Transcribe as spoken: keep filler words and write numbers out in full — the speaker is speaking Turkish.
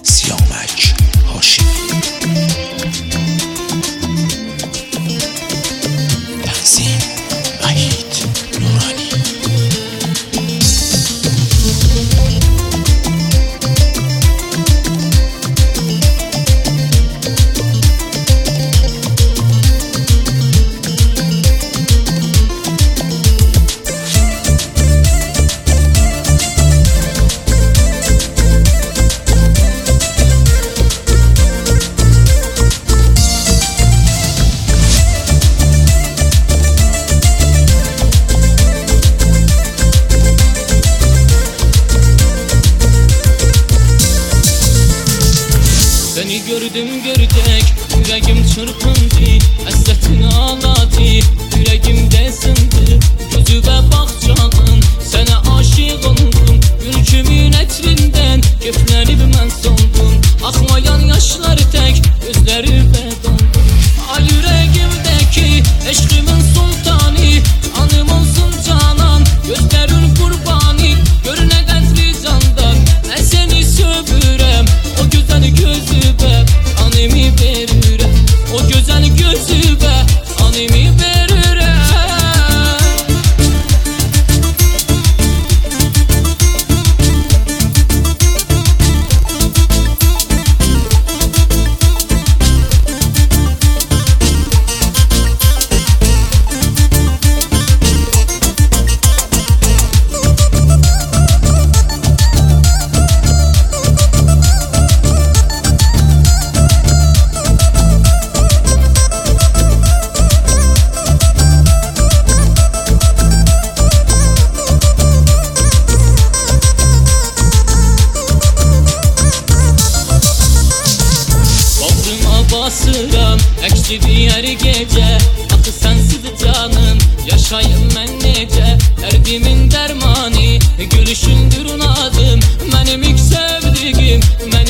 Siyamek Haşim. Tanzim Vahid Nurani. Seni gördüm görecek, yüreğim çırpındı, hasretin ağladı, yüreğimde sındı. Gözüme bak canım, sana aşık oldum, ülkümün etrinden keflenip ben soldum. Akmayan yaşlar tek, gözlerime doldum. Al yüreğimdeki eşkimin sultanı, canım olsun canan, gözlerin kurbanı. Görüne kadri candan, ben seni sövürem, o güzel gözüme anemi verirem, o güzel gözüme anemi verirem. Basıram, ekşidi her gece, akı sensiz canım, yaşayım ben nece. Derdimin dermanı, gülüşündür adım, benim ilk sevdiğim.